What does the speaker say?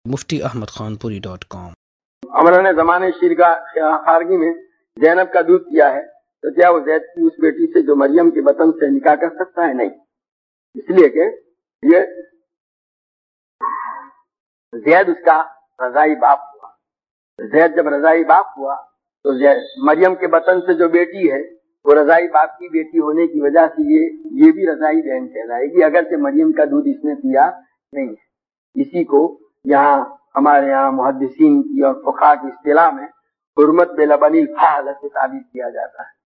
muftiahmadkhanpuri.com। अमरा जमाने शीर का खारगी में जैनब का दूध पिया है तो क्या वो जैद की उस बेटी से जो मरियम के बतन से निकाह कर सकता है? नहीं, इसलिए कि ये जैद उसका रजाई बाप हुआ। जैद जब रजाई बाप हुआ तो मरियम के बतन से जो बेटी है वो रजाई बाप की बेटी होने की वजह से ये भी रजाई बहन कहलाएगी, अगर से मरियम का दूध इसने पिया नहीं है। इसी को यहाँ हमारे यहाँ मुहद्दिसीन की और फुक़हा की इस्तिलाह में हुर्मत बेलबनील फाल से ताबीर किया जाता है।